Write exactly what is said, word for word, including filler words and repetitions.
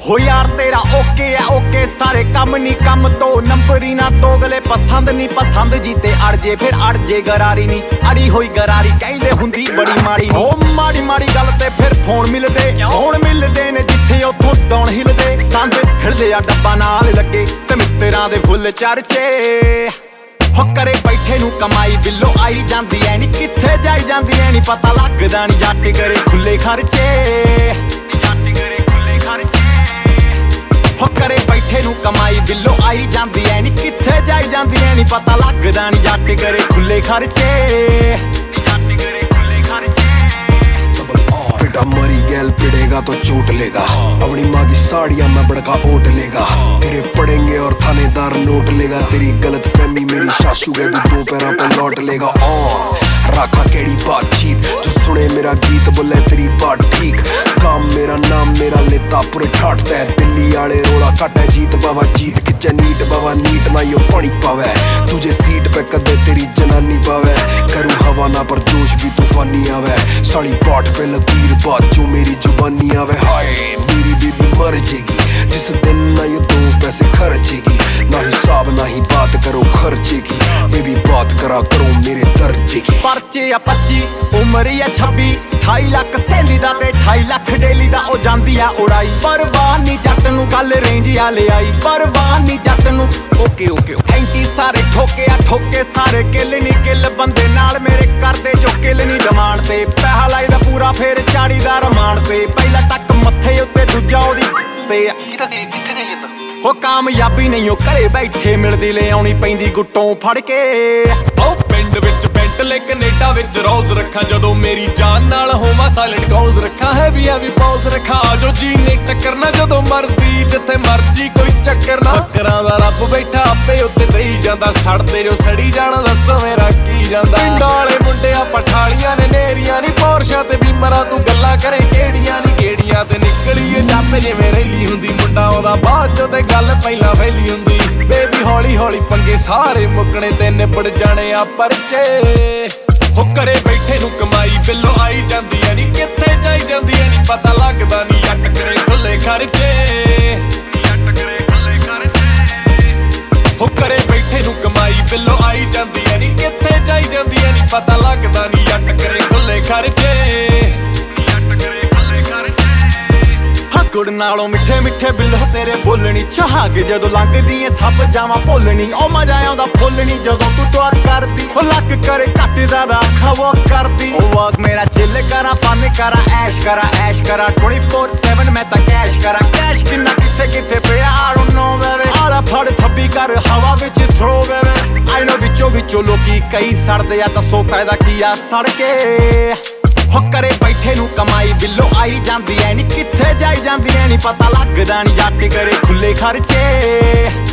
हो यार तेरा ओके है ओके सारे कम नी कम तो नंबर ही ना दोगले पसंद नी पसंद जीते अड़ जे फिर अड़ जे गरारी नी अड़ी होई गरारी कहंदे हुंदी बड़ी माड़ी ओ माड़ी माड़ी गल ते फिर फोन मिलदे फोन मिलदे ने जिथे उथों डाउन हिलदे संद हिलदे आ डब्बा नाल लगे ते मित्तरां दे फुੱਲ चर्चे हो करे बैठे नू कमाई बिल्लो आई जांदी ऐ नी किथे जाई जांदी ऐ नी पता लगदा नी जट करे खुले खर्चे जट करे खुले खर्चे हो करे बैठे नू कमाई बिल्लो आई जांदी ऐ नी किथे जाई जांदी ऐ नी पता लगदा नी जट करे खुले खर्चे जट करे खुले खर्चे बेटा मरी गैल पिड़ेगा तो चोट लेगा अपनी माँ की साड़ियां मैं बड़का ओट लेगा तेरे पड़ेंगे और थानेदार नोट लेगा तेरी गलत फहमी मेरी सासू के दो पैरों पे लौट लेगा ऑन राखा केड़ी बातचीत जो सुने मेरा गीत बोले तेरी बात ठीक काम मेरा नाम मेरा लेता पूरे ठाटता है दिल्ली आले रोला काटा जीत बाबा जीत किचे नीट बाबा नीट ना यो पानी पावे तुझे सीट पे कदे तेरी जनानी पावे करूँ हवा ना पर जोश भी तूफानी आवे साड़ी पाठ पे लकीर बात जो मेरी जुबानी आवे हाय मेरी बेबी मर जेगी जिस दिन ना ये दो पैसे खर्चेगी ना हिसाब ना ही बात करो खर्चे की बेबी बात करा करो मेरे दर्जे की परचे आ पच्ची उम्र आ छब्बी अठाई लाख सहेली दा ते अठाई लाख डेली दा ओ जांदी आ उड़ाई परवाह नी जट नू गल रेंज आ ले आई परवाह नी जट नू ओके ओके एंटी सारे ठोके आ ठोके सारे किल नी किल बंदे नाल मेरे करदे जो किल नी डिमांड ते पैसा लाईदा पूरा फेर चाड़ी दा रमांड ते पहला टक मत्थे उत्ते दूजा ओदी ते किथे गई जंदा हो कामयाबी नहीं हो घरे बैठे मिलदी ले आउणी पैंदी गुट्टों फड़ के ओ पिंड विच बेंटले कनेडा विच रोल्स रखा जदों मेरी जान नाल होवा साइलेंट कॉल्स रखा हैवी हैवी पॉल्स रखा जो जी ने टक्करना जदों मर्जी जिथे मर्जी कोई चक्कर ना टक्करां दा रब बैठा आपे उत्ते देई जांदा सड़दे जो सड़ी जाना दसो मेरा की जांदा पिंड वाले मुंडिया पठालियां ने नेरियां नी पोरशा ते बीमरा तू गल्लां करे केड़ियां नी केड़ियां ते निकली जापे जिवें रैली हुंदी मुंडा ओदा बाद चों ते गल पहिलां फैली हुंदी बेबी हौली हौली पंगे सारे मुकणे ते निबड़ जाने आ परचे हो करे बैठे नू कमाई बिल्लो आई जांदी ऐ नी किथे जाई जांदी ऐ नी पता लगदा नी जट करे खुले खर्चे जट करे खुले खर्चे हो करे बैठे नू कमाई बिल्लो आई जांदी ऐ नी किथे जाई जांदी ऐ नी पता लगदा नी जट करे खुले खर्चे जट करे खुले खर्चे गुड़ नालों मिठे मिठे बिल्लो तेरे बोलनी छहाग जदों लंघदी ऐ सब जावां भुलनी ओ मजा आउंदा फुलनी जदों तू टोर करदी हो लक करे घट ज्यादा अखा वो करदी ओ वाक मेरा चिल करा फन करा ऐश करा ऐश करा ट्वेंटी फोर सेवन मैं तां कैश करा कैश किन्ना किथे किथे पिया आई डोंट नो बेबी आला फड़ थप्पी कर हवा विच थ्रो बेबी आई नो विचों विचों लोकी कई सड़दे आ दसो फायदा की आ सड़ के हो करे बैठे नू कमाई बिल्लो आई जांदी ऐ नी किथे जाई जांदी ऐ नी पता लगदा नी जट करे खुले खर्चे